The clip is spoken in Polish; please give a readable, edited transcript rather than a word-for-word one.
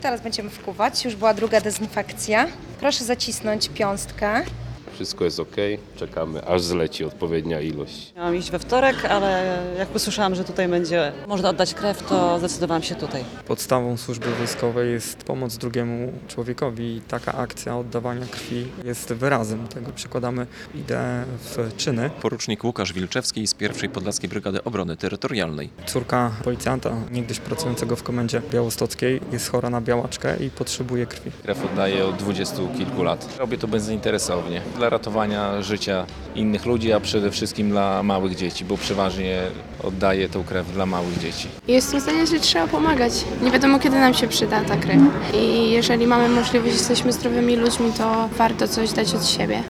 Teraz będziemy wkuwać, już była druga dezynfekcja. Proszę zacisnąć piąstkę. Wszystko jest ok, czekamy aż zleci odpowiednia ilość. Miałam iść we wtorek, ale jak usłyszałam, że tutaj będzie można oddać krew, to zdecydowałam się tutaj. Podstawą służby wojskowej jest pomoc drugiemu człowiekowi i taka akcja oddawania krwi jest wyrazem tego. Przekładamy ideę w czyny. Porucznik Łukasz Wilczewski z 1. Podlaskiej Brygady Obrony Terytorialnej. Córka policjanta, niegdyś pracującego w komendzie białostockiej, jest chora na białaczkę i potrzebuje krwi. Krew oddaję od 20 kilku lat. Robię to bezinteresownie, dla ratowania życia innych ludzi, a przede wszystkim dla małych dzieci, bo przeważnie oddaję tą krew dla małych dzieci. Jestem zdania, że trzeba pomagać. Nie wiadomo, kiedy nam się przyda ta krew. I jeżeli mamy możliwość, jesteśmy zdrowymi ludźmi, to warto coś dać od siebie.